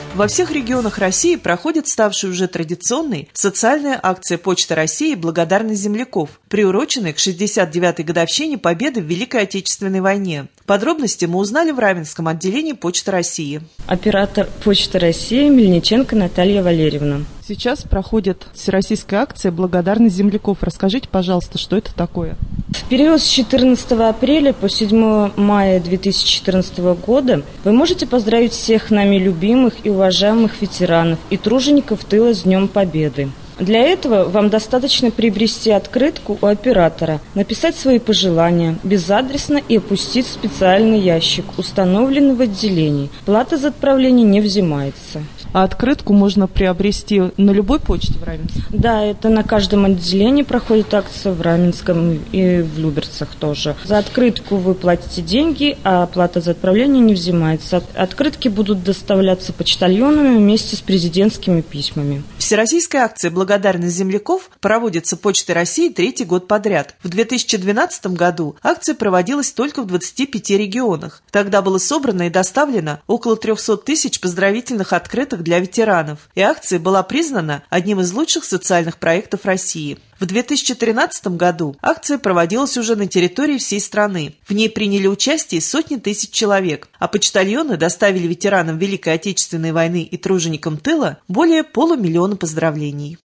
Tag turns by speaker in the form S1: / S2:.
S1: Во всех регионах России проходит ставшая уже традиционной социальная акция Почты России «Благодарность земляков», приуроченная к 69-й годовщине победы в Великой Отечественной войне. Подробности мы узнали в Раменском отделении Почты России.
S2: Оператор Почты России Мельниченко Наталья Валерьевна.
S1: Сейчас проходит всероссийская акция «Благодарность земляков». Расскажите, пожалуйста, что это такое?
S2: В период с 14 апреля по 7 мая 2014 года вы можете поздравить всех нами любимых и уважаемых ветеранов и тружеников тыла с Днем Победы. Для этого вам достаточно приобрести открытку у оператора, написать свои пожелания безадресно и опустить в специальный ящик, установленный в отделении. Плата за отправление не взимается.
S1: А открытку можно приобрести на любой почте в Раменском?
S2: Да, это на каждом отделении проходит акция, в Раменском и в Люберцах тоже. За открытку вы платите деньги, а плата за отправление не взимается. Открытки будут доставляться почтальонами вместе с президентскими письмами.
S1: Всероссийская акция «Благодарность земляков» проводится Почтой России третий год подряд. В 2012 году акция проводилась только в 25 регионах. Тогда было собрано и доставлено около 300 тысяч поздравительных открыток для ветеранов, и акция была признана одним из лучших социальных проектов России. В 2013 году акция проводилась уже на территории всей страны. В ней приняли участие сотни тысяч человек, а почтальоны доставили ветеранам Великой Отечественной войны и труженикам тыла более 500 000 поздравлений.